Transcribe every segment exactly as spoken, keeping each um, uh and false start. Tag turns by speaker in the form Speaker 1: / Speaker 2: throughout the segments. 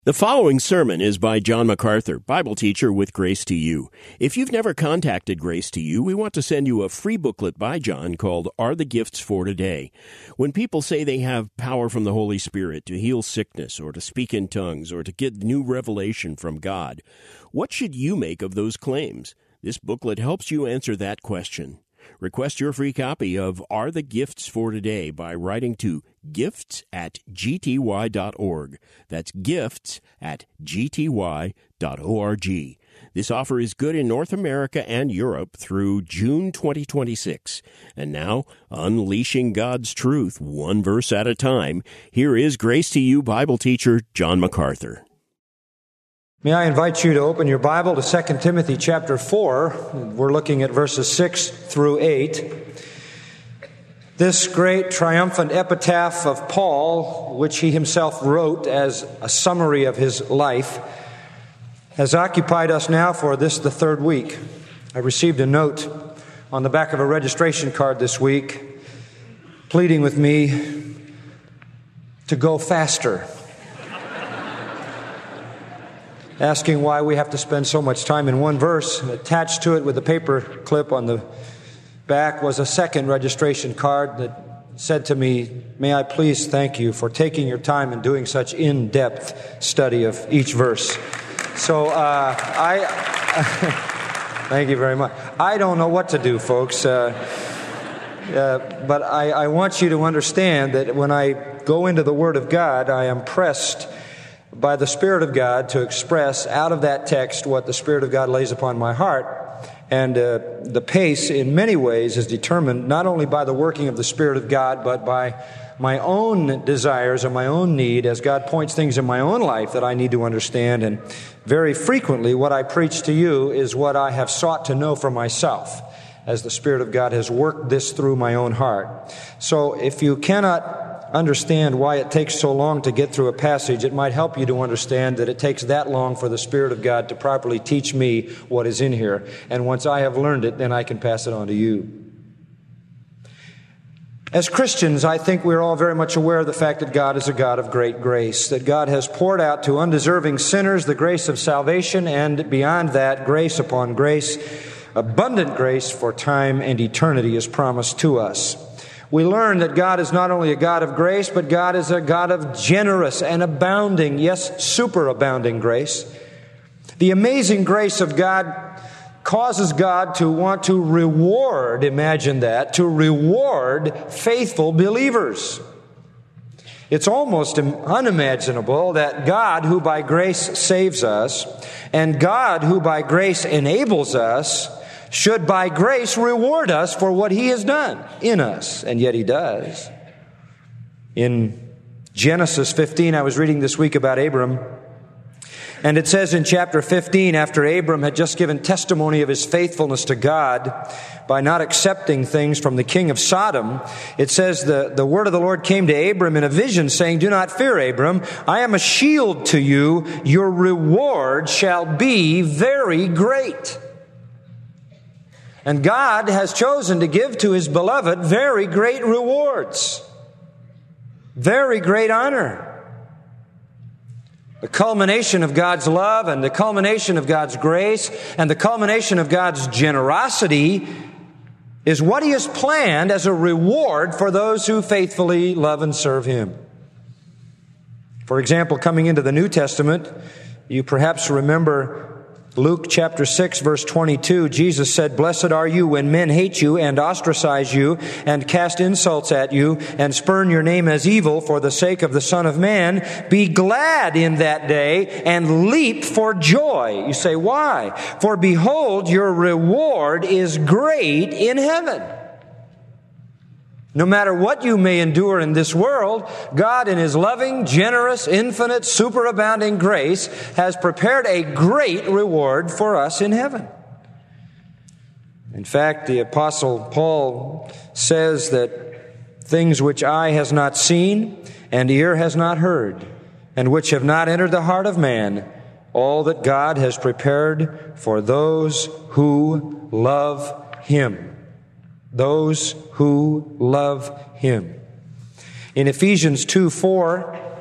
Speaker 1: The following sermon is by John MacArthur, Bible teacher with Grace to You. If you've never contacted Grace to You, we want to send you a free booklet by John called Are the Gifts for Today? When people say they have power from the Holy Spirit to heal sickness or to speak in tongues or to get new revelation from God, what should you make of those claims? This booklet helps you answer that question. Request your free copy of Are the Gifts for Today by writing to gifts at g t y dot org. That's gifts at g t y dot org. This offer is good in North America and Europe through June twenty twenty-six. And now, unleashing God's truth one verse at a time, here is Grace to You Bible teacher John MacArthur.
Speaker 2: May I invite you to open your Bible to Second Timothy chapter four. We're looking at verses six through eight. This great triumphant epitaph of Paul, which he himself wrote as a summary of his life, has occupied us now for this, the third week. I received a note on the back of a registration card this week pleading with me to go faster, asking why we have to spend so much time in one verse. And attached to it with a paper clip on the back was a second registration card that said to me, "May I please thank you for taking your time and doing such in-depth study of each verse." So uh, I, thank you very much. I don't know what to do, folks. Uh, uh, but I, I want you to understand that when I go into the Word of God, I am pressed by the Spirit of God to express out of that text what the Spirit of God lays upon my heart. And uh, the pace, in many ways, is determined not only by the working of the Spirit of God, but by my own desires and my own need as God points things in my own life that I need to understand. And very frequently, what I preach to you is what I have sought to know for myself as the Spirit of God has worked this through my own heart. So if you cannot understand why it takes so long to get through a passage, it might help you to understand that it takes that long for the Spirit of God to properly teach me what is in here. And once I have learned it, then I can pass it on to you. As Christians, I think we're all very much aware of the fact that God is a God of great grace, that God has poured out to undeserving sinners the grace of salvation, and beyond that, grace upon grace, abundant grace for time and eternity is promised to us. We learn that God is not only a God of grace, but God is a God of generous and abounding, yes, superabounding grace. The amazing grace of God causes God to want to reward, imagine that, to reward faithful believers. It's almost unimaginable that God, who by grace saves us, and God, who by grace enables us, should by grace reward us for what He has done in us. And yet He does. In Genesis fifteen, I was reading this week about Abram, and it says in chapter fifteen, after Abram had just given testimony of his faithfulness to God by not accepting things from the king of Sodom, it says the, the word of the Lord came to Abram in a vision, saying, "Do not fear, Abram. I am a shield to you. Your reward shall be very great." And God has chosen to give to His beloved very great rewards, very great honor. The culmination of God's love and the culmination of God's grace and the culmination of God's generosity is what He has planned as a reward for those who faithfully love and serve Him. For example, coming into the New Testament, you perhaps remember Luke chapter six, verse twenty-two, Jesus said, "Blessed are you when men hate you and ostracize you and cast insults at you and spurn your name as evil for the sake of the Son of Man. Be glad in that day and leap for joy." You say, why? "For behold, your reward is great in heaven." No matter what you may endure in this world, God in His loving, generous, infinite, superabounding grace has prepared a great reward for us in heaven. In fact, the Apostle Paul says that things which eye has not seen and ear has not heard, and which have not entered the heart of man, all that God has prepared for those who love Him. Those who love Him. In Ephesians two four,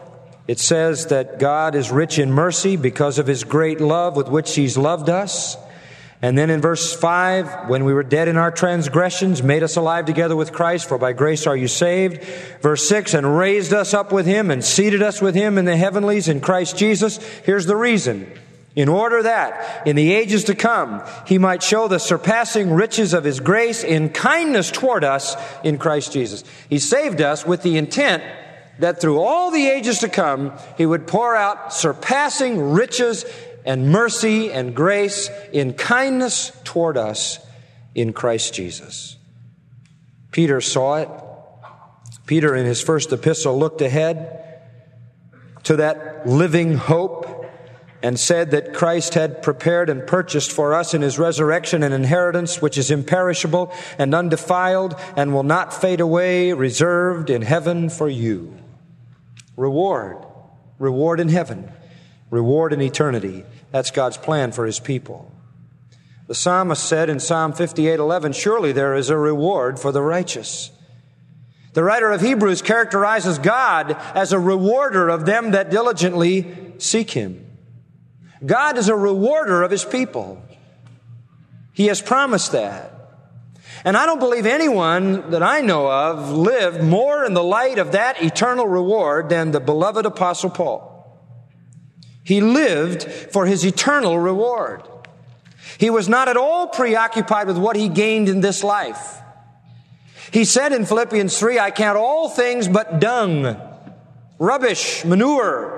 Speaker 2: It says that God is rich in mercy because of His great love with which He's loved us. And then in verse five, when we were dead in our transgressions, made us alive together with Christ, for by grace are you saved. Verse six, and raised us up with Him and seated us with Him in the heavenlies in Christ Jesus. Here's the reason. In order that, in the ages to come, He might show the surpassing riches of His grace in kindness toward us in Christ Jesus. He saved us with the intent that through all the ages to come, He would pour out surpassing riches and mercy and grace in kindness toward us in Christ Jesus. Peter saw it. Peter, in his first epistle, looked ahead to that living hope and said that Christ had prepared and purchased for us in His resurrection an inheritance which is imperishable and undefiled and will not fade away, reserved in heaven for you. Reward. Reward in heaven. Reward in eternity. That's God's plan for His people. The psalmist said in Psalm fifty-eight eleven, surely there is a reward for the righteous. The writer of Hebrews characterizes God as a rewarder of them that diligently seek Him. God is a rewarder of His people. He has promised that. And I don't believe anyone that I know of lived more in the light of that eternal reward than the beloved Apostle Paul. He lived for his eternal reward. He was not at all preoccupied with what he gained in this life. He said in Philippians three, I count all things but dung, rubbish, manure,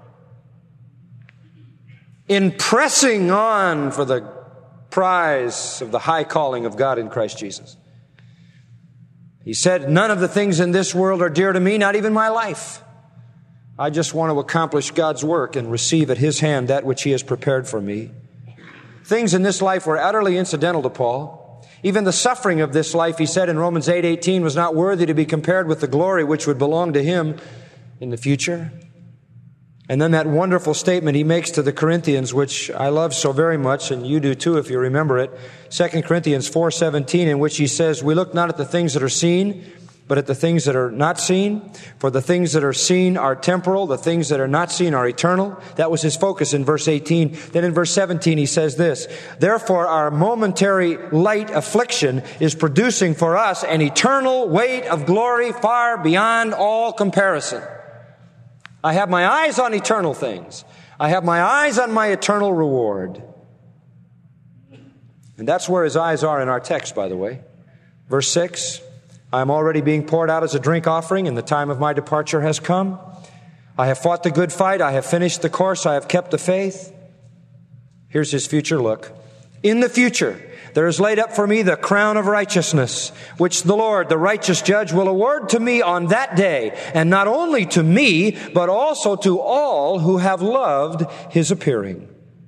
Speaker 2: in pressing on for the prize of the high calling of God in Christ Jesus. He said, none of the things in this world are dear to me, not even my life. I just want to accomplish God's work and receive at His hand that which He has prepared for me. Things in this life were utterly incidental to Paul. Even the suffering of this life, he said in Romans eight eighteen, was not worthy to be compared with the glory which would belong to him in the future. And then that wonderful statement he makes to the Corinthians, which I love so very much, and you do too if you remember it, Second Corinthians four seventeen, in which he says, we look not at the things that are seen, but at the things that are not seen. For the things that are seen are temporal, the things that are not seen are eternal. That was his focus in verse eighteen. Then in verse seventeen he says this, therefore our momentary light affliction is producing for us an eternal weight of glory far beyond all comparison. I have my eyes on eternal things. I have my eyes on my eternal reward. And that's where his eyes are in our text, by the way. Verse six, I am already being poured out as a drink offering, and the time of my departure has come. I have fought the good fight. I have finished the course. I have kept the faith. Here's his future look. In the future, there is laid up for me the crown of righteousness, which the Lord, the righteous judge, will award to me on that day, and not only to me, but also to all who have loved His appearing.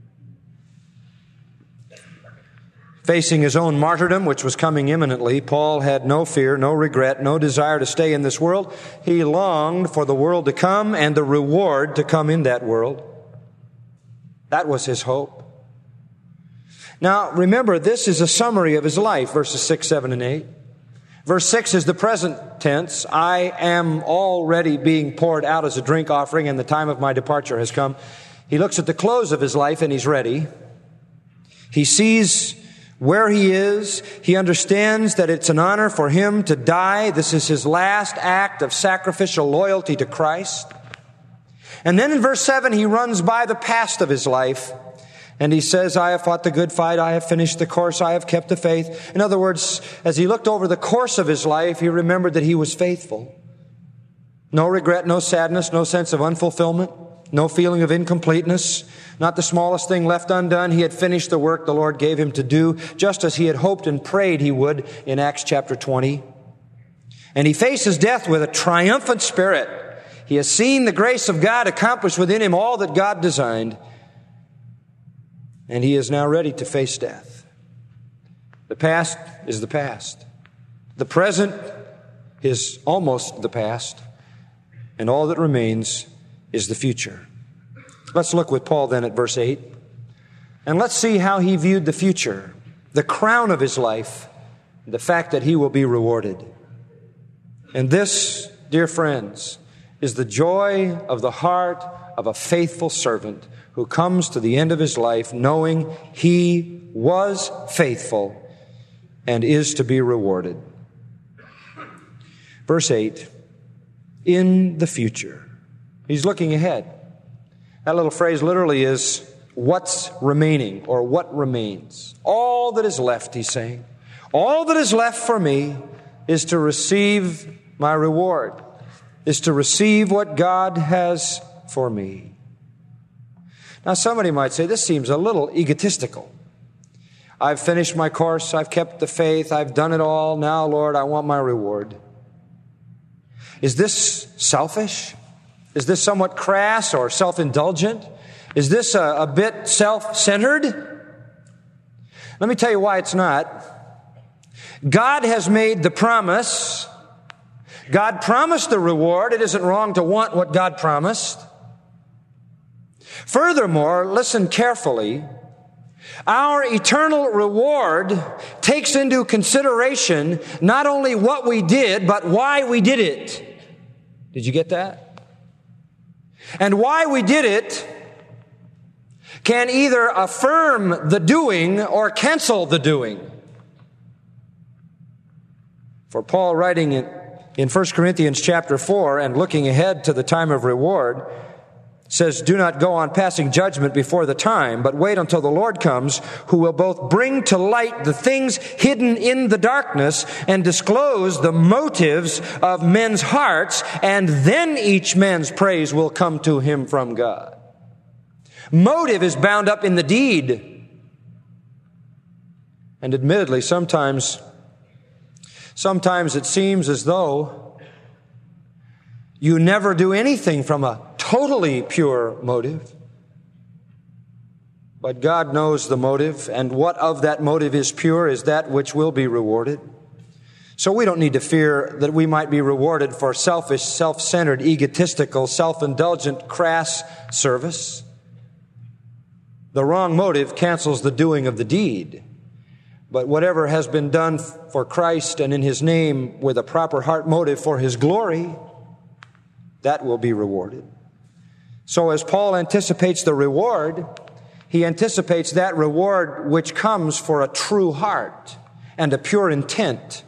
Speaker 2: Facing his own martyrdom, which was coming imminently, Paul had no fear, no regret, no desire to stay in this world. He longed for the world to come and the reward to come in that world. That was his hope. Now, remember, this is a summary of his life, verses six, seven, and eight. Verse six is the present tense. I am already being poured out as a drink offering, and the time of my departure has come. He looks at the close of his life, and he's ready. He sees where he is. He understands that it's an honor for him to die. This is his last act of sacrificial loyalty to Christ. And then in verse seven, he runs by the past of his life, and he says, I have fought the good fight, I have finished the course, I have kept the faith. In other words, as he looked over the course of his life, he remembered that he was faithful. No regret, no sadness, no sense of unfulfillment, no feeling of incompleteness, not the smallest thing left undone. He had finished the work the Lord gave him to do, just as he had hoped and prayed he would in Acts chapter twenty. And he faces death with a triumphant spirit. He has seen the grace of God accomplish within him all that God designed. And he is now ready to face death. The past is the past. The present is almost the past. And all that remains is the future. Let's look with Paul then at verse eight. And let's see how he viewed the future, the crown of his life, the fact that he will be rewarded. And this, dear friends, is the joy of the heart of a faithful servant who comes to the end of his life knowing he was faithful and is to be rewarded. Verse eight, in the future. He's looking ahead. That little phrase literally is, what's remaining, or what remains. All that is left, he's saying. All that is left for me is to receive my reward, is to receive what God has for me. Now somebody might say, this seems a little egotistical. I've finished my course, I've kept the faith, I've done it all. Now, Lord, I want my reward. Is this selfish? Is this somewhat crass or self-indulgent? Is this a, a bit self-centered? Let me tell you why it's not. God has made the promise. God promised the reward. It isn't wrong to want what God promised. Furthermore, listen carefully. Our eternal reward takes into consideration not only what we did, but why we did it. Did you get that? And why we did it can either affirm the doing or cancel the doing. For Paul, writing in, in First Corinthians chapter four and looking ahead to the time of reward, says, do not go on passing judgment before the time, but wait until the Lord comes, who will both bring to light the things hidden in the darkness and disclose the motives of men's hearts, and then each man's praise will come to him from God. Motive is bound up in the deed. And admittedly, sometimes, sometimes it seems as though you never do anything from a totally pure motive. But God knows the motive, and what of that motive is pure is that which will be rewarded. So we don't need to fear that we might be rewarded for selfish, self-centered, egotistical, self-indulgent, crass service. The wrong motive cancels the doing of the deed. But whatever has been done for Christ and in His name with a proper heart motive for His glory, that will be rewarded. So as Paul anticipates the reward, he anticipates that reward which comes for a true heart and a pure intent.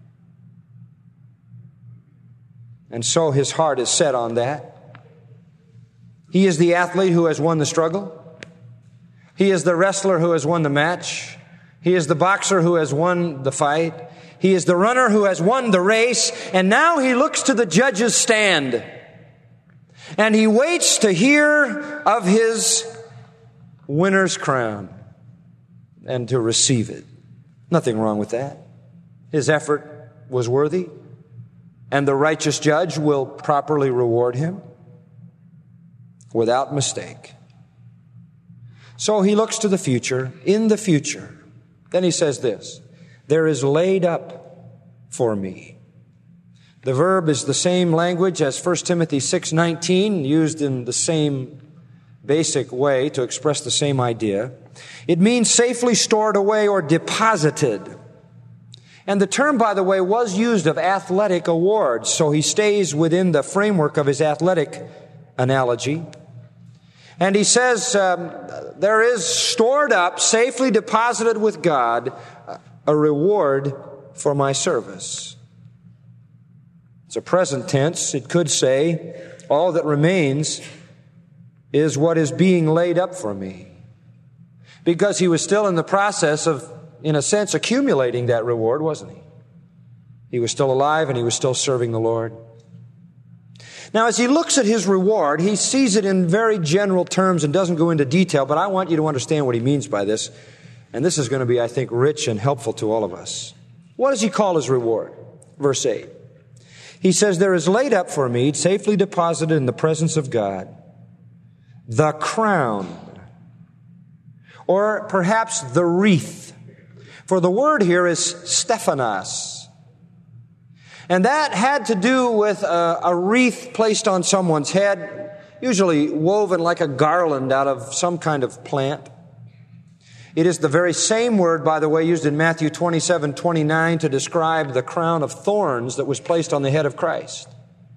Speaker 2: And so his heart is set on that. He is the athlete who has won the struggle. He is the wrestler who has won the match. He is the boxer who has won the fight. He is the runner who has won the race. And now he looks to the judge's stand. And he waits to hear of his winner's crown and to receive it. Nothing wrong with that. His effort was worthy, and the righteous judge will properly reward him without mistake. So he looks to the future, in the future. Then he says this, there is laid up for me. The verb is the same language as First Timothy six nineteen, used in the same basic way to express the same idea. It means safely stored away or deposited. And the term, by the way, was used of athletic awards, so he stays within the framework of his athletic analogy. And he says, um, there is stored up, safely deposited with God, a reward for my service. It's a present tense. It could say, all that remains is what is being laid up for me. Because he was still in the process of, in a sense, accumulating that reward, wasn't he? He was still alive and he was still serving the Lord. Now, as he looks at his reward, he sees it in very general terms and doesn't go into detail, but I want you to understand what he means by this. And this is going to be, I think, rich and helpful to all of us. What does he call his reward? Verse eight. He says, there is laid up for me, safely deposited in the presence of God, the crown, or perhaps the wreath. For the word here is Stephanos. And that had to do with a, a wreath placed on someone's head, usually woven like a garland out of some kind of plant. It is the very same word, by the way, used in Matthew twenty-seven twenty-nine to describe the crown of thorns that was placed on the head of Christ.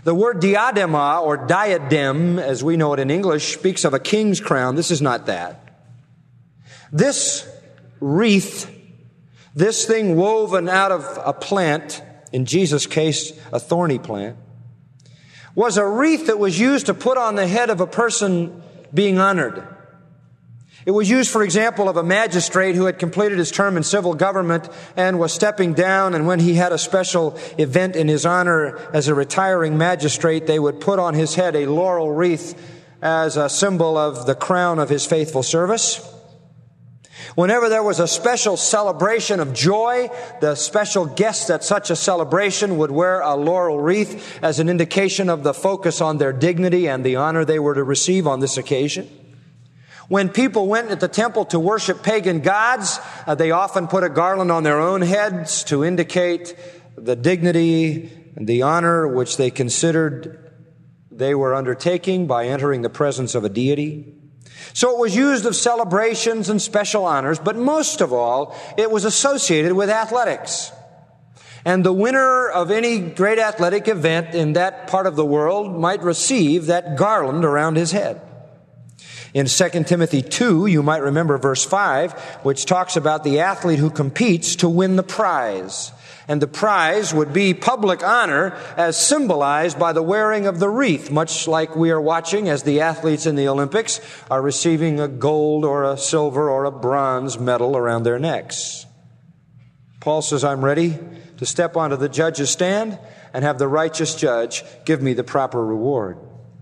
Speaker 2: The word diadema, or diadem, as we know it in English, speaks of a king's crown. This is not that. This wreath, this thing woven out of a plant, in Jesus' case, a thorny plant, was a wreath that was used to put on the head of a person being honored. It was used, for example, of a magistrate who had completed his term in civil government and was stepping down, and when he had a special event in his honor as a retiring magistrate, they would put on his head a laurel wreath as a symbol of the crown of his faithful service. Whenever there was a special celebration of joy, the special guests at such a celebration would wear a laurel wreath as an indication of the focus on their dignity and the honor they were to receive on this occasion. When people went to the temple to worship pagan gods, uh, they often put a garland on their own heads to indicate the dignity and the honor which they considered they were undertaking by entering the presence of a deity. So it was used of celebrations and special honors, but most of all, it was associated with athletics. And the winner of any great athletic event in that part of the world might receive that garland around his head. In Second Timothy two, you might remember verse five, which talks about the athlete who competes to win the prize. And the prize would be public honor as symbolized by the wearing of the wreath, much like we are watching as the athletes in the Olympics are receiving a gold or a silver or a bronze medal around their necks. Paul says, I'm ready to step onto the judge's stand and have the righteous judge give me the proper reward.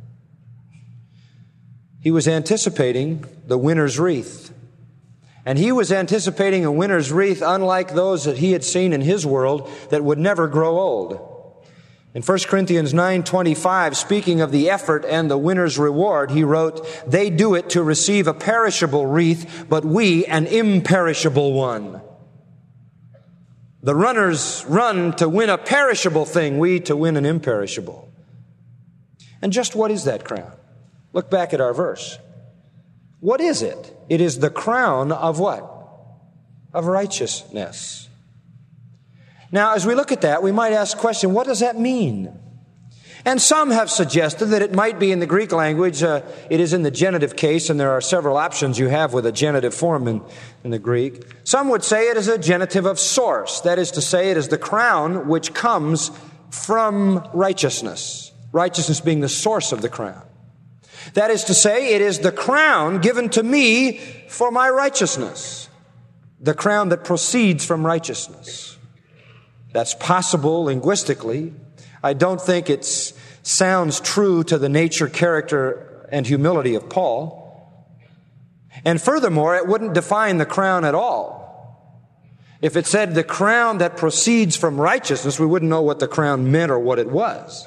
Speaker 2: He was anticipating the winner's wreath. And he was anticipating a winner's wreath unlike those that he had seen in his world that would never grow old. In First Corinthians nine twenty-five, speaking of the effort and the winner's reward, he wrote, they do it to receive a perishable wreath, but we an imperishable one. The runners run to win a perishable thing, we to win an imperishable. And just what is that crown? Look back at our verse. What is it? It is the crown of what? Of righteousness. Now, as we look at that, we might ask the question, what does that mean? And some have suggested that it might be in the Greek language. Uh, it is in the genitive case, and there are several options you have with a genitive form in, in the Greek. Some would say it is a genitive of source. That is to say, it is the crown which comes from righteousness. Righteousness being the source of the crown. That is to say, it is the crown given to me for my righteousness. The crown that proceeds from righteousness. That's possible linguistically. I don't think it sounds true to the nature, character, and humility of Paul. And furthermore, it wouldn't define the crown at all. If it said the crown that proceeds from righteousness, we wouldn't know what the crown meant or what it was.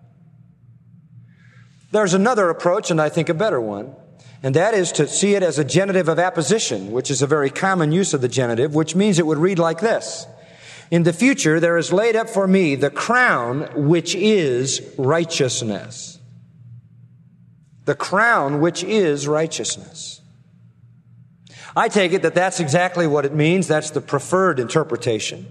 Speaker 2: There's another approach, and I think a better one, and that is to see it as a genitive of apposition, which is a very common use of the genitive, which means it would read like this. In the future, there is laid up for me the crown which is righteousness. The crown which is righteousness. I take it that that's exactly what it means. That's the preferred interpretation.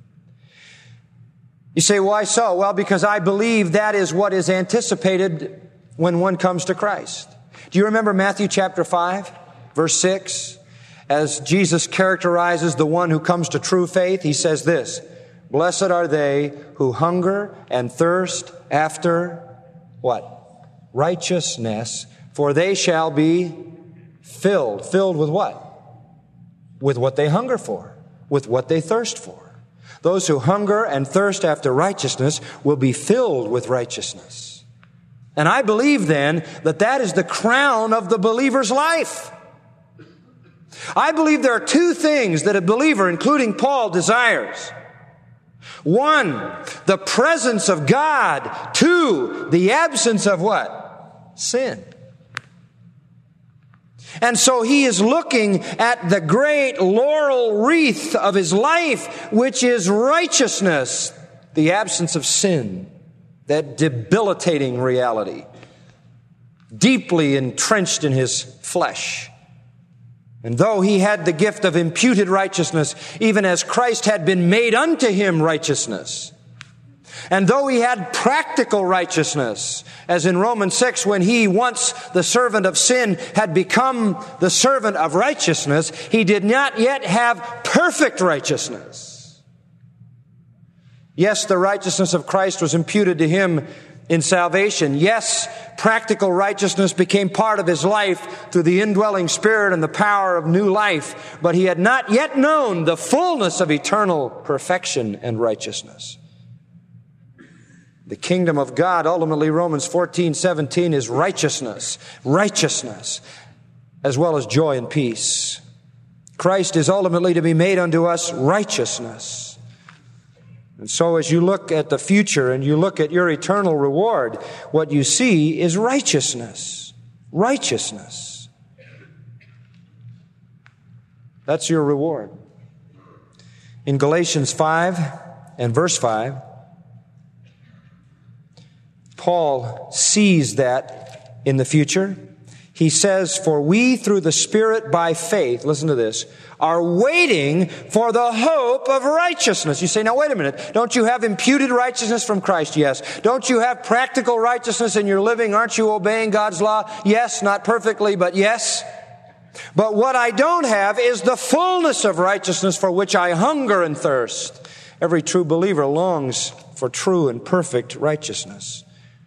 Speaker 2: You say, why so? Well, because I believe that is what is anticipated when one comes to Christ. Do you remember Matthew chapter five, verse six? As Jesus characterizes the one who comes to true faith, he says this, blessed are they who hunger and thirst after what? Righteousness, for they shall be filled. Filled with what? With what they hunger for, with what they thirst for. Those who hunger and thirst after righteousness will be filled with righteousness. And I believe then that that is the crown of the believer's life. I believe there are two things that a believer, including Paul, desires. One, the presence of God. Two, the absence of what? Sin. And so he is looking at the great laurel wreath of his life, which is righteousness, the absence of sin. That debilitating reality, deeply entrenched in his flesh. And though he had the gift of imputed righteousness, even as Christ had been made unto him righteousness, And though he had practical righteousness, as in Romans six, when he, once the servant of sin, had become the servant of righteousness, he did not yet have perfect righteousness. Yes, the righteousness of Christ was imputed to him in salvation. Yes, practical righteousness became part of his life through the indwelling Spirit and the power of new life, but he had not yet known the fullness of eternal perfection and righteousness. The kingdom of God, ultimately Romans fourteen seventeen, is righteousness, righteousness, as well as joy and peace. Christ is ultimately to be made unto us righteousness. And so as you look at the future and you look at your eternal reward, what you see is righteousness. Righteousness. That's your reward. In Galatians five and verse five, Paul sees that in the future. He says, for we through the Spirit by faith, listen to this, are waiting for the hope of righteousness. You say, now wait a minute, don't you have imputed righteousness from Christ? Yes. Don't you have practical righteousness in your living? Aren't you obeying God's law? Yes, not perfectly, but yes. But what I don't have is the fullness of righteousness for which I hunger and thirst. Every true believer longs for true and perfect righteousness.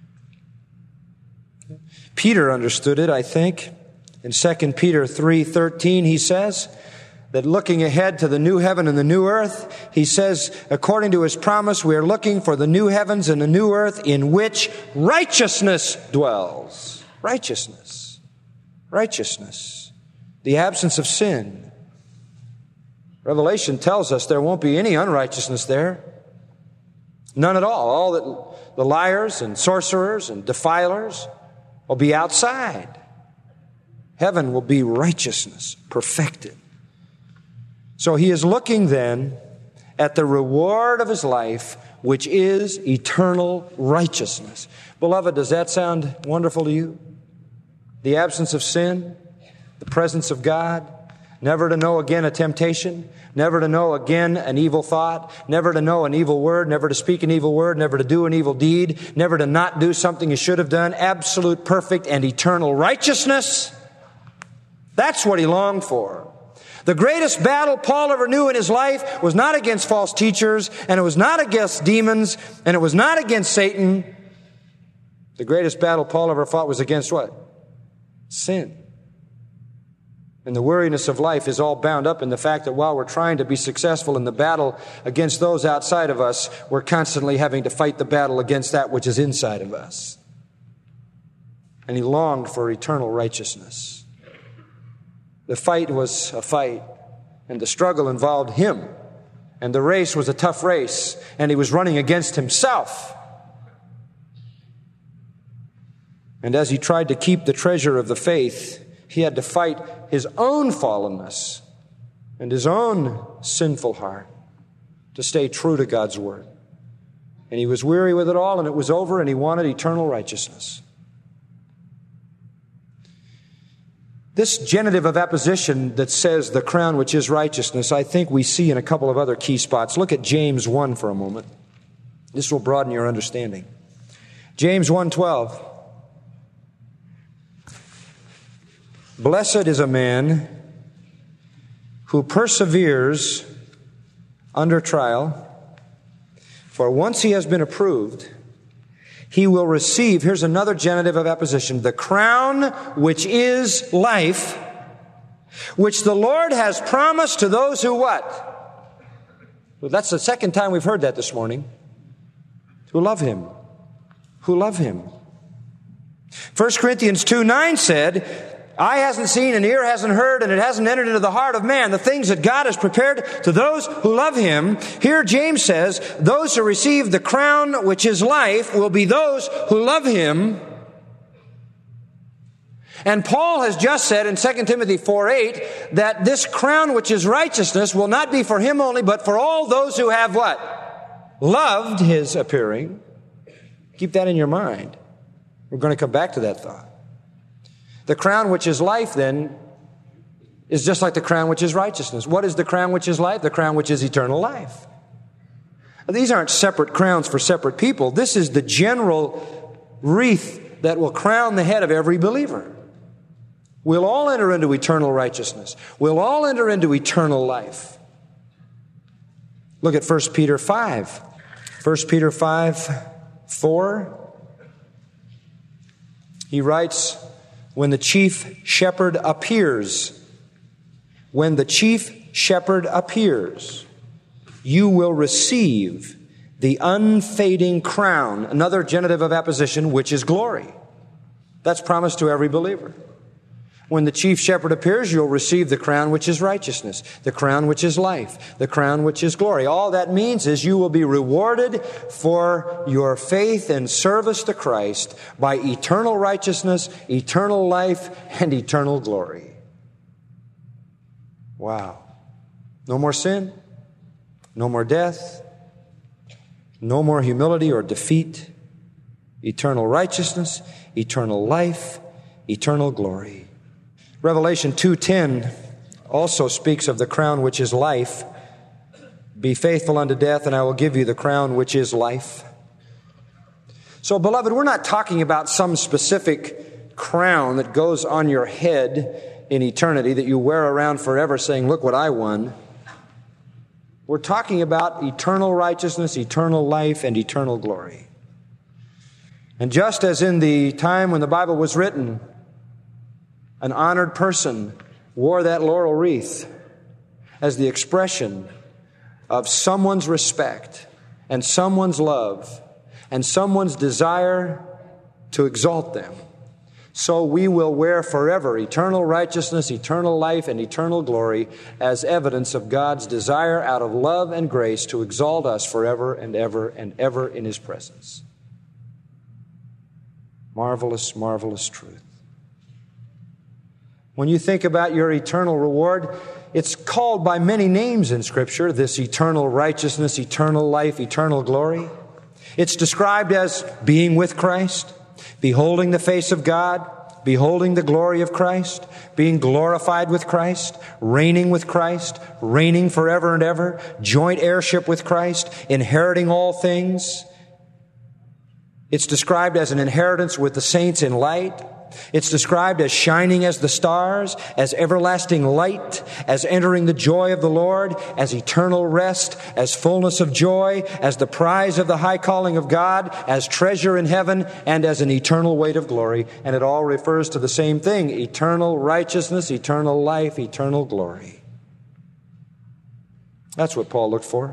Speaker 2: Peter understood it, I think. In Second Peter three thirteen, he says that looking ahead to the new heaven and the new earth, he says, according to his promise, we are looking for the new heavens and the new earth in which righteousness dwells. Righteousness. Righteousness. The absence of sin. Revelation tells us there won't be any unrighteousness there. None at all. All that the liars and sorcerers and defilers will be outside. Heaven will be righteousness, perfected. So he is looking then at the reward of his life, which is eternal righteousness. Beloved, does that sound wonderful to you? The absence of sin, the presence of God, never to know again a temptation, never to know again an evil thought, never to know an evil word, never to speak an evil word, never to do an evil deed, never to not do something you should have done, absolute, perfect, and eternal righteousness. That's what he longed for. The greatest battle Paul ever knew in his life was not against false teachers, and it was not against demons, and it was not against Satan. The greatest battle Paul ever fought was against what? Sin. And the weariness of life is all bound up in the fact that while we're trying to be successful in the battle against those outside of us, we're constantly having to fight the battle against that which is inside of us. And he longed for eternal righteousness. The fight was a fight, and the struggle involved him. And the race was a tough race, and he was running against himself. And as he tried to keep the treasure of the faith, he had to fight his own fallenness and his own sinful heart to stay true to God's word. And he was weary with it all, and it was over, and he wanted eternal righteousness. This genitive of apposition that says the crown which is righteousness, I think we see in a couple of other key spots. Look at James one for a moment. This will broaden your understanding. James one twelve. Blessed is a man who perseveres under trial, for once he has been approved, he will receive, here's another genitive of apposition, the crown which is life, which the Lord has promised to those who what? Well, that's the second time we've heard that this morning. Who love him. Who love him. First Corinthians two nine said, eye hasn't seen, and ear hasn't heard, and it hasn't entered into the heart of man, the things that God has prepared to those who love him. Here James says, those who receive the crown which is life will be those who love him. And Paul has just said in Second Timothy four eight that this crown which is righteousness will not be for him only, but for all those who have what? Loved his appearing. Keep that in your mind. We're going to come back to that thought. The crown which is life, then, is just like the crown which is righteousness. What is the crown which is life? The crown which is eternal life. These aren't separate crowns for separate people. This is the general wreath that will crown the head of every believer. We'll all enter into eternal righteousness. We'll all enter into eternal life. Look at First Peter five. First Peter five, four. He writes, when the chief shepherd appears, when the chief shepherd appears, you will receive the unfading crown, another genitive of apposition, which is glory. That's promised to every believer. When the chief shepherd appears, you'll receive the crown which is righteousness, the crown which is life, the crown which is glory. All that means is you will be rewarded for your faith and service to Christ by eternal righteousness, eternal life, and eternal glory. Wow. No more sin, no more death, no more humility or defeat, eternal righteousness, eternal life, eternal glory. Revelation two ten also speaks of the crown which is life. Be faithful unto death, and I will give you the crown which is life. So, beloved, we're not talking about some specific crown that goes on your head in eternity that you wear around forever saying, look what I won. We're talking about eternal righteousness, eternal life, and eternal glory. And just as in the time when the Bible was written, an honored person wore that laurel wreath as the expression of someone's respect and someone's love and someone's desire to exalt them. So we will wear forever eternal righteousness, eternal life, and eternal glory as evidence of God's desire out of love and grace to exalt us forever and ever and ever in His presence. Marvelous, marvelous truth. When you think about your eternal reward, it's called by many names in Scripture, this eternal righteousness, eternal life, eternal glory. It's described as being with Christ, beholding the face of God, beholding the glory of Christ, being glorified with Christ, reigning with Christ, reigning forever and ever, joint heirship with Christ, inheriting all things. It's described as an inheritance with the saints in light. It's described as shining as the stars, as everlasting light, as entering the joy of the Lord, as eternal rest, as fullness of joy, as the prize of the high calling of God, as treasure in heaven, and as an eternal weight of glory. And it all refers to the same thing, eternal righteousness, eternal life, eternal glory. That's what Paul looked for.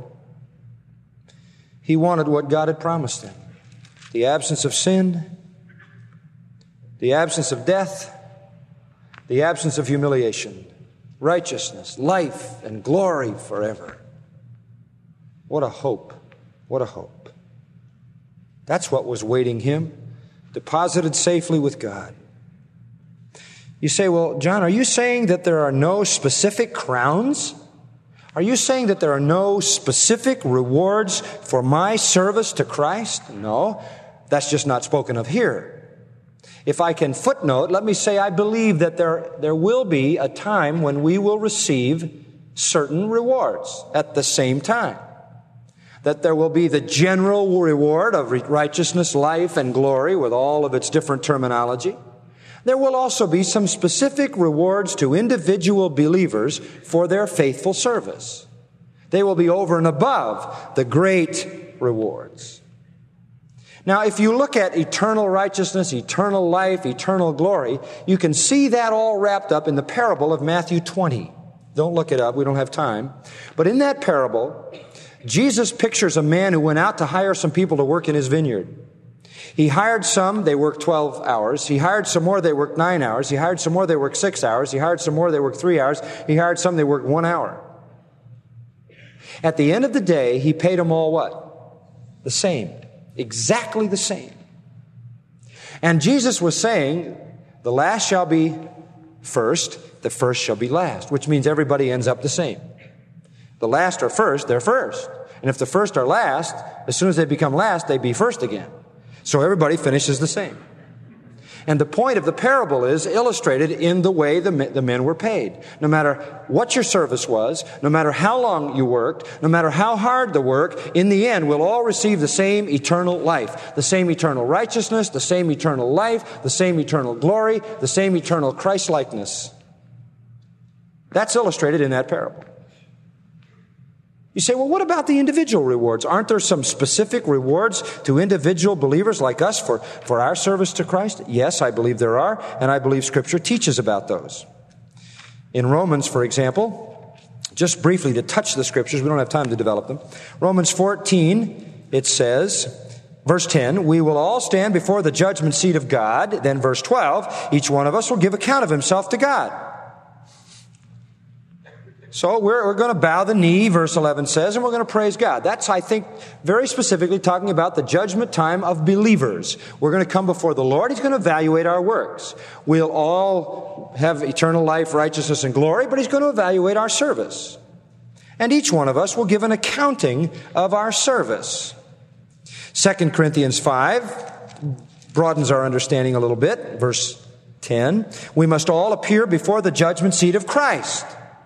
Speaker 2: He wanted what God had promised him. The absence of sin, the absence of death, the absence of humiliation, righteousness, life, and glory forever. What a hope. What a hope. That's what was waiting him, deposited safely with God. You say, well, John, are you saying that there are no specific crowns? Are you saying that there are no specific rewards for my service to Christ? No, that's just not spoken of here. If I can footnote, let me say I believe that there, there will be a time when we will receive certain rewards at the same time. That there will be the general reward of righteousness, life, and glory with all of its different terminology. There will also be some specific rewards to individual believers for their faithful service. They will be over and above the great rewards. Now, if you look at eternal righteousness, eternal life, eternal glory, you can see that all wrapped up in the parable of Matthew twenty. Don't look it up. We don't have time. But in that parable, Jesus pictures a man who went out to hire some people to work in his vineyard. He hired some, they worked twelve hours. He hired some more, they worked nine hours. He hired some more, they worked six hours. He hired some more, they worked three hours. He hired some, they worked one hour. At the end of the day, he paid them all what? The same. Exactly the same. And Jesus was saying, the last shall be first, the first shall be last, which means everybody ends up the same. The last are first, they're first. And if the first are last, as soon as they become last, they be first again. So everybody finishes the same. And the point of the parable is illustrated in the way the men, the men were paid. No matter what your service was, no matter how long you worked, no matter how hard the work, in the end we'll all receive the same eternal life, the same eternal righteousness, the same eternal life, the same eternal glory, the same eternal Christ-likeness. That's illustrated in that parable. You say, well, what about the individual rewards? Aren't there some specific rewards to individual believers like us for, for our service to Christ? Yes, I believe there are, and I believe Scripture teaches about those. In Romans, for example, just briefly to touch the Scriptures, we don't have time to develop them. Romans fourteen, it says, verse ten, we will all stand before the judgment seat of God. Then verse twelve, each one of us will give account of himself to God. So we're, we're going to bow the knee, verse eleven says, and we're going to praise God. That's, I think, very specifically talking about the judgment time of believers. We're going to come before the Lord. He's going to evaluate our works. We'll all have eternal life, righteousness, and glory, but He's going to evaluate our service. And each one of us will give an accounting of our service. Second Corinthians five broadens our understanding a little bit. Verse ten, we must all appear before the judgment seat of Christ.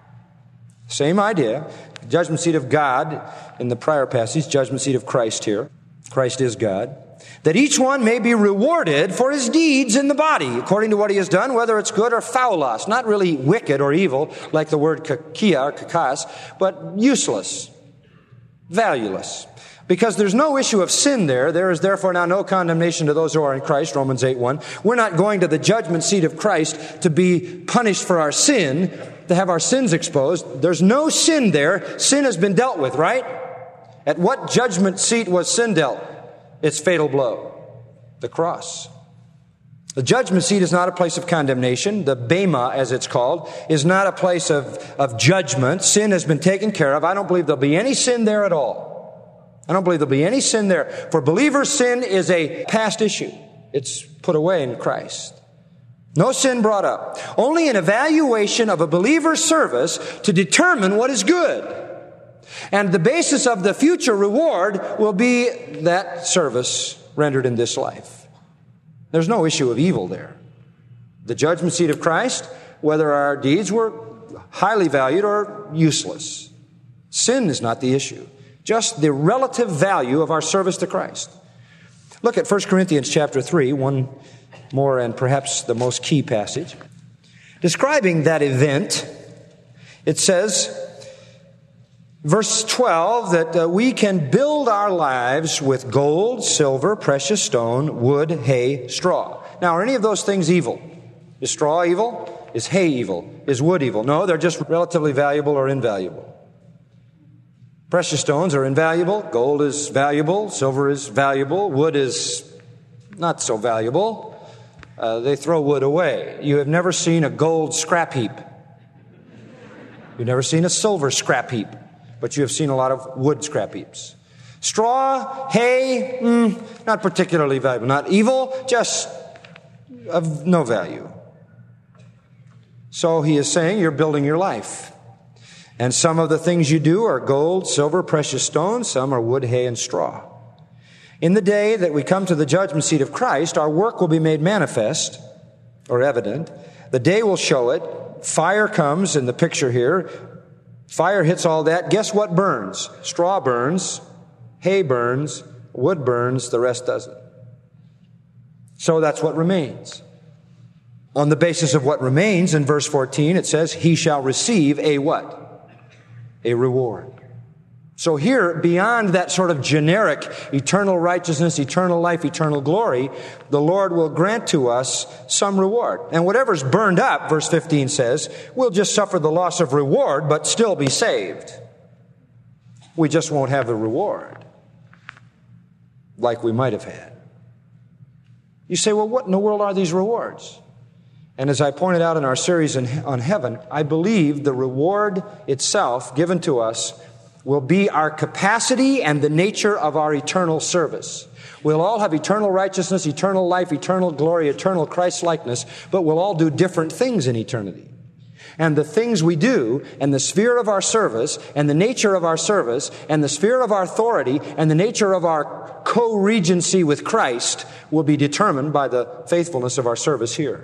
Speaker 2: Same idea. Judgment seat of God in the prior passage, judgment seat of Christ here. Christ is God. That each one may be rewarded for his deeds in the body, according to what he has done, whether it's good or faulos. Not really wicked or evil, like the word kakia or kakas, but useless, valueless. Because there's no issue of sin there. There is therefore now no condemnation to those who are in Christ, Romans eight one. We're not going to the judgment seat of Christ to be punished for our sin, to have our sins exposed. There's no sin there. Sin has been dealt with, right? At what judgment seat was sin dealt? Its fatal blow, the cross. The judgment seat is not a place of condemnation. The bema, as it's called, is not a place of, of judgment. Sin has been taken care of. I don't believe there'll be any sin there at all. I don't believe there'll be any sin there. For believers, sin is a past issue. It's put away in Christ. No sin brought up. Only an evaluation of a believer's service to determine what is good. And the basis of the future reward will be that service rendered in this life. There's no issue of evil there. The judgment seat of Christ, whether our deeds were highly valued or useless. Sin is not the issue. Just the relative value of our service to Christ. Look at First Corinthians chapter three, one more and perhaps the most key passage. Describing that event, it says, verse twelve, that uh, we can build our lives with gold, silver, precious stone, wood, hay, straw. Now, are any of those things evil? Is straw evil? Is hay evil? Is wood evil? No, they're just relatively valuable or invaluable. Precious stones are invaluable. Gold is valuable. Silver is valuable. Wood is not so valuable. Uh, they throw wood away. You have never seen a gold scrap heap. You've never seen a silver scrap heap, but you have seen a lot of wood scrap heaps. Straw, hay, mm, not particularly valuable. Not evil, just of no value. So he is saying you're building your life. And some of the things you do are gold, silver, precious stones. Some are wood, hay, and straw. In the day that we come to the judgment seat of Christ, our work will be made manifest or evident. The day will show it. Fire comes in the picture here. Fire hits all that. Guess what burns? Straw burns, hay burns, wood burns, the rest doesn't. So that's what remains. On the basis of what remains, in verse fourteen, it says, he shall receive a what? A reward. So here, beyond that sort of generic eternal righteousness, eternal life, eternal glory, the Lord will grant to us some reward. And whatever's burned up, verse fifteen says, we'll just suffer the loss of reward, but still be saved. We just won't have the reward like we might have had. You say, well, what in the world are these rewards? And as I pointed out in our series on heaven, I believe the reward itself given to us will be our capacity and the nature of our eternal service. We'll all have eternal righteousness, eternal life, eternal glory, eternal Christ-likeness, but we'll all do different things in eternity. And the things we do, and the sphere of our service, and the nature of our service, and the sphere of our authority, and the nature of our co-regency with Christ will be determined by the faithfulness of our service here.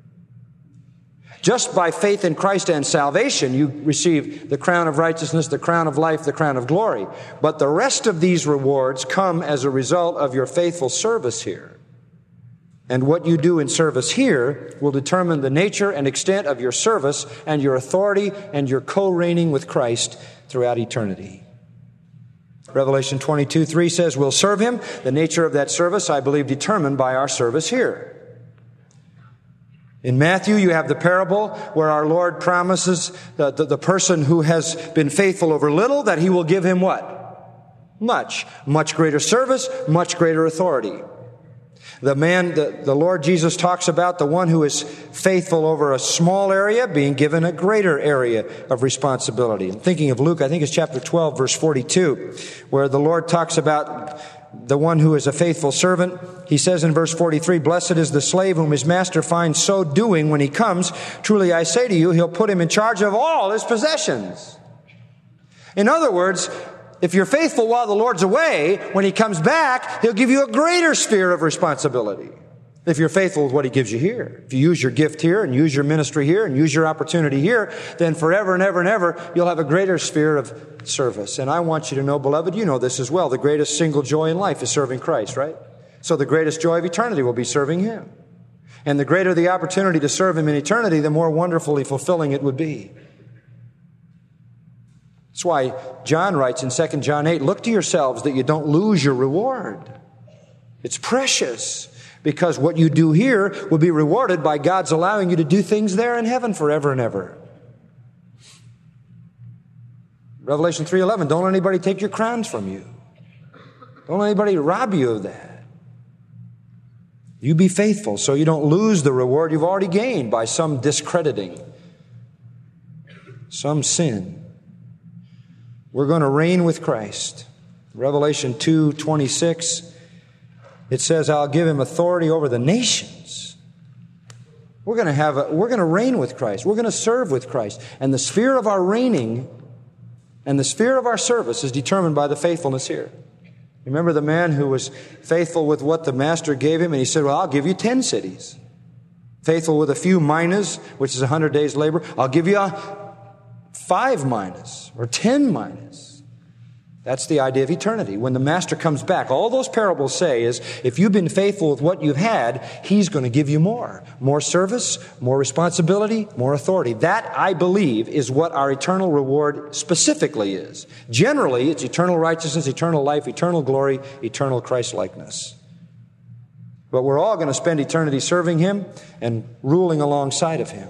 Speaker 2: Just by faith in Christ and salvation, you receive the crown of righteousness, the crown of life, the crown of glory. But the rest of these rewards come as a result of your faithful service here. And what you do in service here will determine the nature and extent of your service and your authority and your co-reigning with Christ throughout eternity. Revelation twenty-two three says, we'll serve Him. The nature of that service, I believe, determined by our service here. In Matthew, you have the parable where our Lord promises the, the, the person who has been faithful over little that He will give him what? Much. Much greater service, much greater authority. The man, the, the Lord Jesus talks about the one who is faithful over a small area being given a greater area of responsibility. I'm thinking of Luke, I think it's chapter twelve, verse forty-two, where the Lord talks about the one who is a faithful servant. He says in verse forty-three, blessed is the slave whom his master finds so doing when he comes. Truly I say to you, he'll put him in charge of all his possessions. In other words, if you're faithful while the Lord's away, when He comes back, He'll give you a greater sphere of responsibility. If you're faithful with what He gives you here. If you use your gift here and use your ministry here and use your opportunity here, then forever and ever and ever, you'll have a greater sphere of service. And I want you to know, beloved, you know this as well. The greatest single joy in life is serving Christ, right? So the greatest joy of eternity will be serving Him. And the greater the opportunity to serve Him in eternity, the more wonderfully fulfilling it would be. That's why John writes in Second John eight, look to yourselves that you don't lose your reward. It's precious because what you do here will be rewarded by God's allowing you to do things there in heaven forever and ever. Revelation three eleven, don't let anybody take your crowns from you. Don't let anybody rob you of that. You be faithful so you don't lose the reward you've already gained by some discrediting, some sin. We're going to reign with Christ. Revelation two twenty-six, it says, I'll give Him authority over the nations. We're going to have a, we're going to reign with Christ. We're going to serve with Christ. And the sphere of our reigning and the sphere of our service is determined by the faithfulness here. Remember the man who was faithful with what the master gave him, and he said, well, I'll give you ten cities. Faithful with a few minas, which is a hundred days' labor, I'll give you a five minas or ten minas. That's the idea of eternity. When the master comes back, all those parables say is, if you've been faithful with what you've had, He's going to give you more. More service, more responsibility, more authority. That, I believe, is what our eternal reward specifically is. Generally, it's eternal righteousness, eternal life, eternal glory, eternal Christ-likeness. But we're all going to spend eternity serving Him and ruling alongside of Him.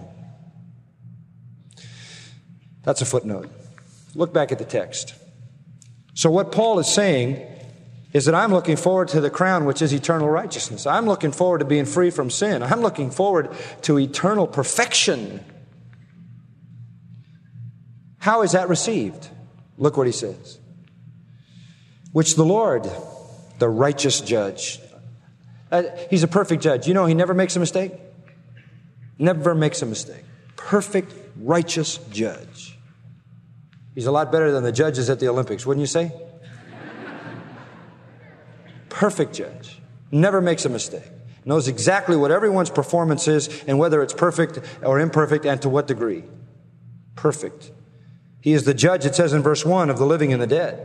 Speaker 2: That's a footnote. Look back at the text. So what Paul is saying is that I'm looking forward to the crown, which is eternal righteousness. I'm looking forward to being free from sin. I'm looking forward to eternal perfection. How is that received? Look what he says. Which the Lord, the righteous judge. Uh, he's a perfect judge. You know, He never makes a mistake. Never makes a mistake. Perfect, righteous judge. He's a lot better than the judges at the Olympics, wouldn't you say? Perfect judge. Never makes a mistake. Knows exactly what everyone's performance is and whether it's perfect or imperfect and to what degree. Perfect. He is the judge, it says in verse one, of the living and the dead.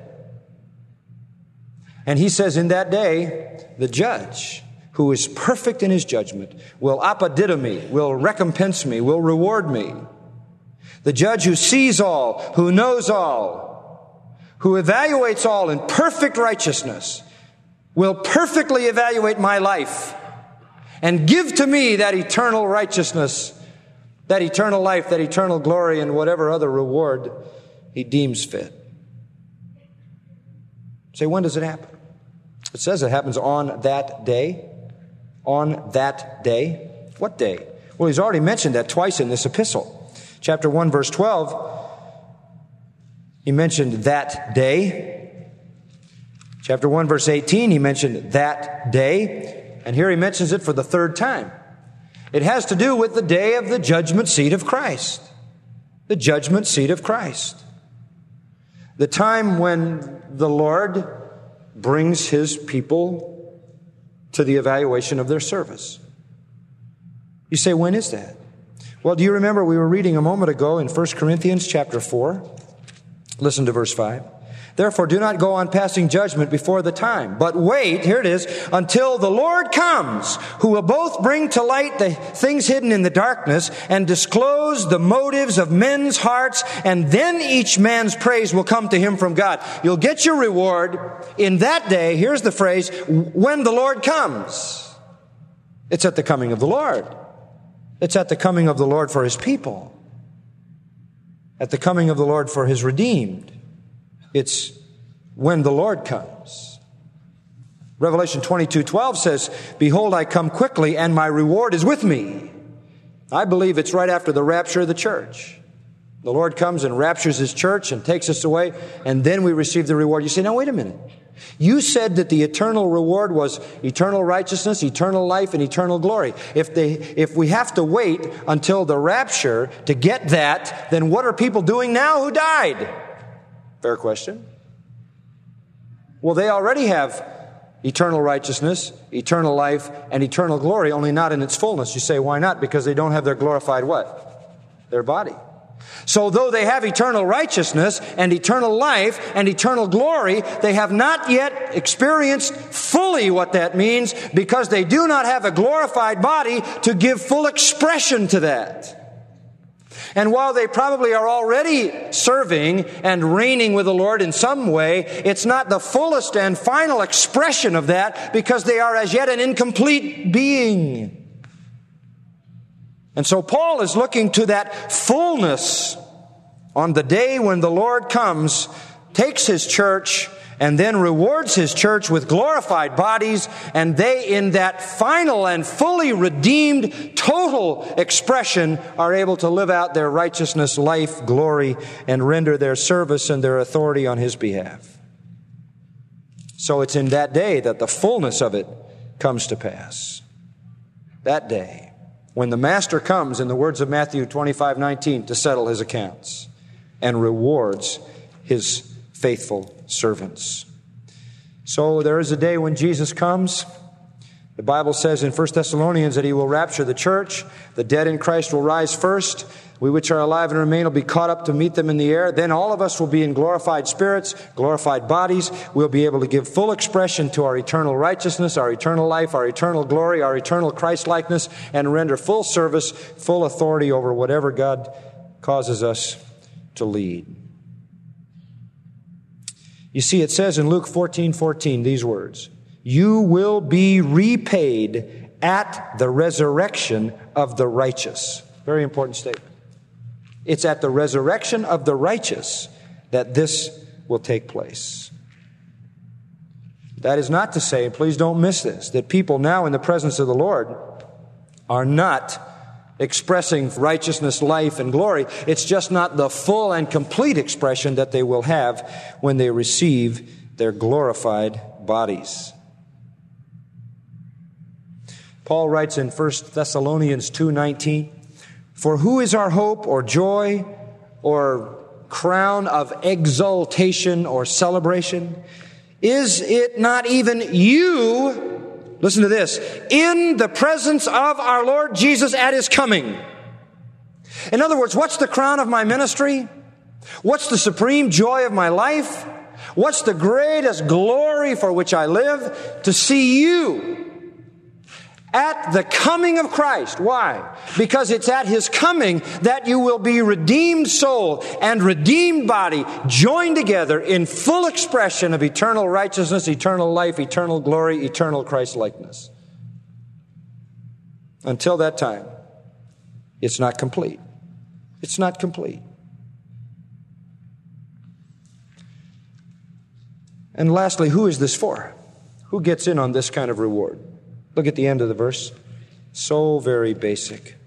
Speaker 2: And He says in that day, the judge, who is perfect in His judgment, will apodido me, will recompense me, will reward me. The judge who sees all, who knows all, who evaluates all in perfect righteousness, will perfectly evaluate my life and give to me that eternal righteousness, that eternal life, that eternal glory, and whatever other reward He deems fit. Say, when does it happen? It says it happens on that day. On that day. What day? Well, He's already mentioned that twice in this epistle. Chapter one, verse twelve, He mentioned that day. Chapter one, verse eighteen, He mentioned that day. And here He mentions it for the third time. It has to do with the day of the judgment seat of Christ. The judgment seat of Christ. The time when the Lord brings his people to the evaluation of their service. You say, when is that? Well, do you remember we were reading a moment ago in First Corinthians chapter four? Listen to verse five. Therefore, do not go on passing judgment before the time, but wait, here it is, until the Lord comes, who will both bring to light the things hidden in the darkness and disclose the motives of men's hearts, and then each man's praise will come to him from God. You'll get your reward in that day, here's the phrase, when the Lord comes. It's at the coming of the Lord. It's at the coming of the Lord for his people. At the coming of the Lord for his redeemed. It's when the Lord comes. Revelation twenty-two twelve says, behold, I come quickly, and my reward is with me. I believe it's right after the rapture of the church. The Lord comes and raptures his church and takes us away, and then we receive the reward. You say, now wait a minute. You said that the eternal reward was eternal righteousness, eternal life, and eternal glory. If they, if we have to wait until the rapture to get that, then what are people doing now who died? Fair question. Well, they already have eternal righteousness, eternal life, and eternal glory, only not in its fullness. You say, why not? Because they don't have their glorified what? Their body. So though they have eternal righteousness and eternal life and eternal glory, they have not yet experienced fully what that means because they do not have a glorified body to give full expression to that. And while they probably are already serving and reigning with the Lord in some way, it's not the fullest and final expression of that because they are as yet an incomplete being. And so Paul is looking to that fullness on the day when the Lord comes, takes his church, and then rewards his church with glorified bodies, and they, in that final and fully redeemed, total expression, are able to live out their righteousness, life, glory, and render their service and their authority on his behalf. So it's in that day that the fullness of it comes to pass. That day, when the Master comes, in the words of Matthew twenty-five nineteen, to settle his accounts and rewards his faithful servants. So there is a day when Jesus comes. The Bible says in First Thessalonians that he will rapture the church. The dead in Christ will rise first. We which are alive and remain will be caught up to meet them in the air. Then all of us will be in glorified spirits, glorified bodies. We'll be able to give full expression to our eternal righteousness, our eternal life, our eternal glory, our eternal Christ-likeness, and render full service, full authority over whatever God causes us to lead. You see, it says in Luke fourteen fourteen these words, you will be repaid at the resurrection of the righteous. Very important statement. It's at the resurrection of the righteous that this will take place. That is not to say, and please don't miss this, that people now in the presence of the Lord are not expressing righteousness, life, and glory. It's just not the full and complete expression that they will have when they receive their glorified bodies. Paul writes in First Thessalonians two nineteen, for who is our hope or joy or crown of exaltation or celebration? Is it not even you, listen to this, in the presence of our Lord Jesus at his coming? In other words, what's the crown of my ministry? What's the supreme joy of my life? What's the greatest glory for which I live? To see you at the coming of Christ. Why? Because it's at his coming that you will be redeemed soul and redeemed body joined together in full expression of eternal righteousness, eternal life, eternal glory, eternal Christ-likeness. Until that time, it's not complete. It's not complete. And lastly, who is this for? Who gets in on this kind of reward? Look at the end of the verse. So very basic.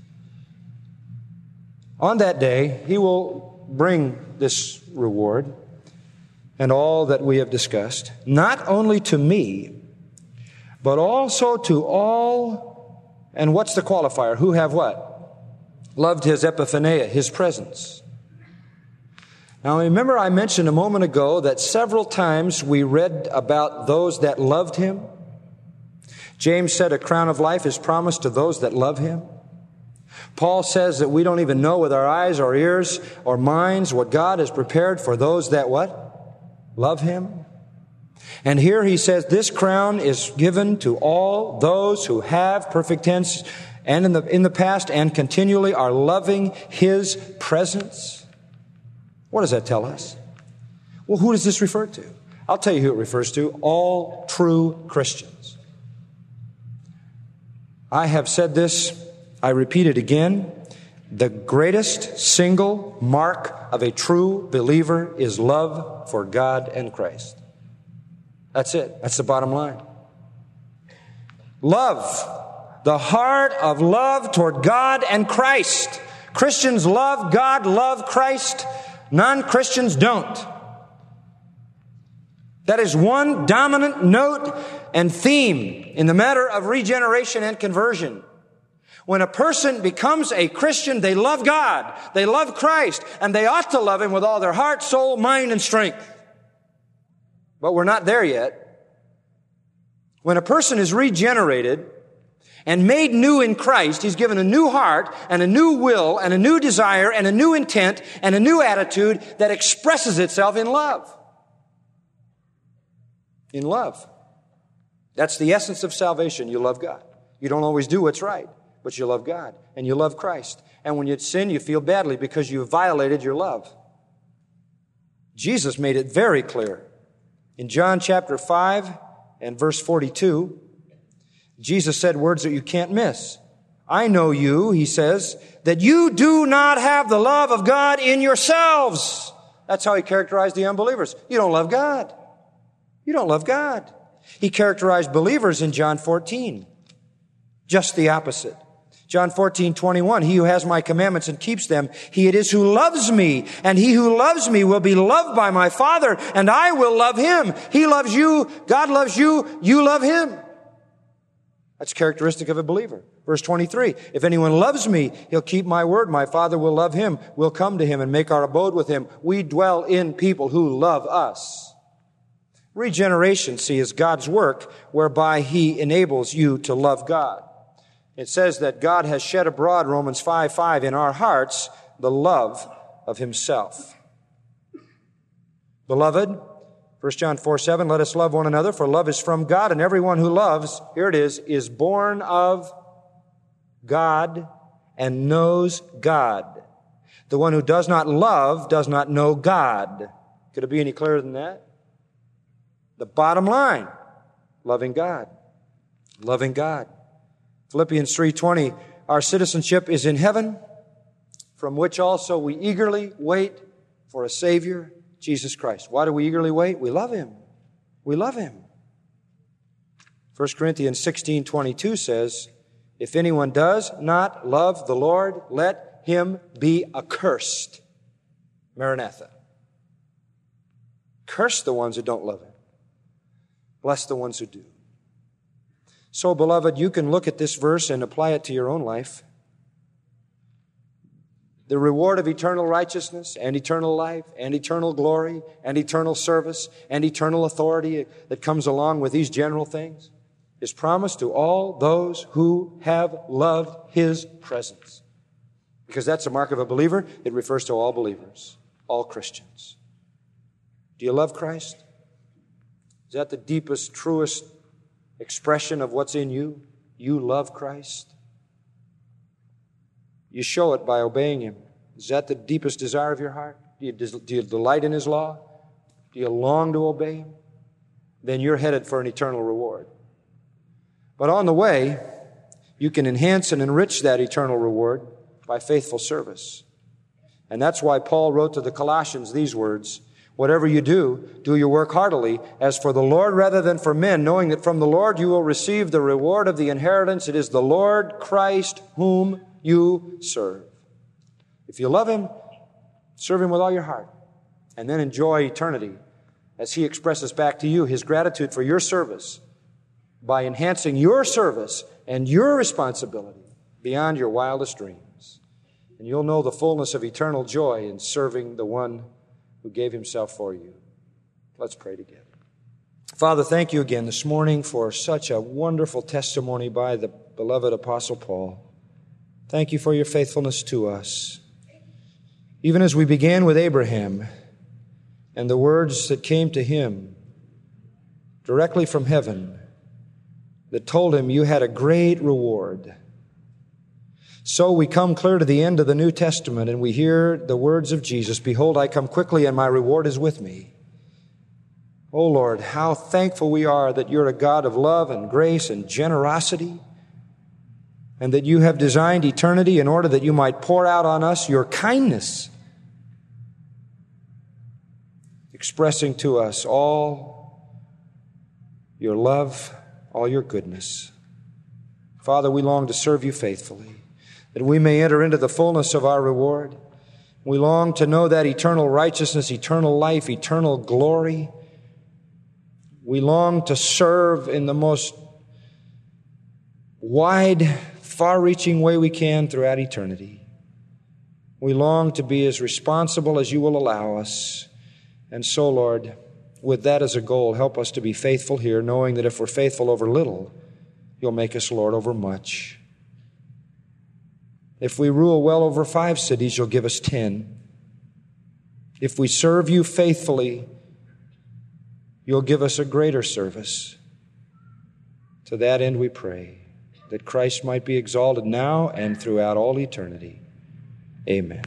Speaker 2: On that day, he will bring this reward and all that we have discussed, not only to me, but also to all, and what's the qualifier? Who have what? Loved his epiphaneia, his presence. Now, remember I mentioned a moment ago that several times we read about those that loved him. James said a crown of life is promised to those that love him. Paul says that we don't even know with our eyes or ears or minds what God has prepared for those that what? Love him. And here he says this crown is given to all those who have, perfect tense, and in the, in the past and continually are loving his presence. What does that tell us? Well, who does this refer to? I'll tell you who it refers to. All true Christians. I have said this, I repeat it again. The greatest single mark of a true believer is love for God and Christ. That's it. That's the bottom line. Love. The heart of love toward God and Christ. Christians love God, love Christ. Non-Christians don't. That is one dominant note and theme in the matter of regeneration and conversion. When a person becomes a Christian, they love God, they love Christ, and they ought to love him with all their heart, soul, mind, and strength. But we're not there yet. When a person is regenerated and made new in Christ, he's given a new heart and a new will and a new desire and a new intent and a new attitude that expresses itself in love. In love. That's the essence of salvation. You love God. You don't always do what's right, but you love God and you love Christ. And when you sin, you feel badly because you violated your love. Jesus made it very clear. In John chapter five and verse forty-two, Jesus said words that you can't miss. I know you, he says, that you do not have the love of God in yourselves. That's how he characterized the unbelievers. You don't love God. You don't love God. He characterized believers in John fourteen. Just the opposite. John fourteen twenty-one, he who has my commandments and keeps them, he it is who loves me, and he who loves me will be loved by my Father, and I will love him. He loves you, God loves you, you love him. That's characteristic of a believer. Verse twenty-three, if anyone loves me, he'll keep my word. My Father will love him. We'll come to him and make our abode with him. We dwell in people who love us. Regeneration, see, is God's work whereby he enables you to love God. It says that God has shed abroad, Romans five five, in our hearts the love of himself. Beloved, First John four seven, let us love one another, for love is from God, and everyone who loves, here it is, is born of God and knows God. The one who does not love does not know God. Could it be any clearer than that? The bottom line, loving God. Loving God. Philippians three twenty, our citizenship is in heaven, from which also we eagerly wait for a Savior, Jesus Christ. Why do we eagerly wait? We love him. We love him. First Corinthians sixteen twenty-two says, if anyone does not love the Lord, let him be accursed. Maranatha. Curse the ones who don't love him. Bless the ones who do. So, beloved, you can look at this verse and apply it to your own life. The reward of eternal righteousness and eternal life and eternal glory and eternal service and eternal authority that comes along with these general things is promised to all those who have loved his presence. Because that's the mark of a believer. It refers to all believers, all Christians. Do you love Christ? Is that the deepest, truest expression of what's in you? You love Christ. You show it by obeying him. Is that the deepest desire of your heart? Do you, do you delight in his law? Do you long to obey him? Then you're headed for an eternal reward. But on the way, you can enhance and enrich that eternal reward by faithful service. And that's why Paul wrote to the Colossians these words, whatever you do, do your work heartily, as for the Lord rather than for men, knowing that from the Lord you will receive the reward of the inheritance. It is the Lord Christ whom you serve. If you love him, serve him with all your heart, and then enjoy eternity as he expresses back to you his gratitude for your service by enhancing your service and your responsibility beyond your wildest dreams. And you'll know the fullness of eternal joy in serving the one who gave himself for you. Let's pray together. Father, thank you again this morning for such a wonderful testimony by the beloved Apostle Paul. Thank you for your faithfulness to us. Even as we began with Abraham and the words that came to him directly from heaven that told him you had a great reward. So we come clear to the end of the New Testament and we hear the words of Jesus, "Behold, I come quickly and my reward is with me." Oh Lord, how thankful we are that you're a God of love and grace and generosity, and that you have designed eternity in order that you might pour out on us your kindness, expressing to us all your love, all your goodness. Father, we long to serve you faithfully, that we may enter into the fullness of our reward. We long to know that eternal righteousness, eternal life, eternal glory. We long to serve in the most wide, far-reaching way we can throughout eternity. We long to be as responsible as you will allow us. And so, Lord, with that as a goal, help us to be faithful here, knowing that if we're faithful over little, you'll make us Lord over much. If we rule well over five cities, you'll give us ten. If we serve you faithfully, you'll give us a greater service. To that end we pray, that Christ might be exalted now and throughout all eternity. Amen.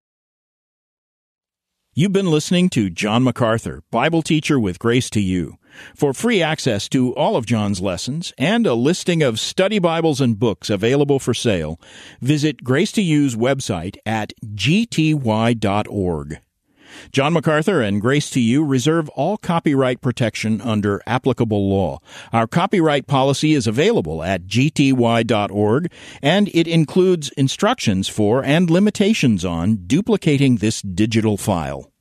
Speaker 1: You've been listening to John MacArthur, Bible teacher with Grace to You. For free access to all of John's lessons and a listing of study Bibles and books available for sale, visit Grace to You's website at g t y dot org. John MacArthur and Grace to You reserve all copyright protection under applicable law. Our copyright policy is available at g t y dot org, and it includes instructions for and limitations on duplicating this digital file.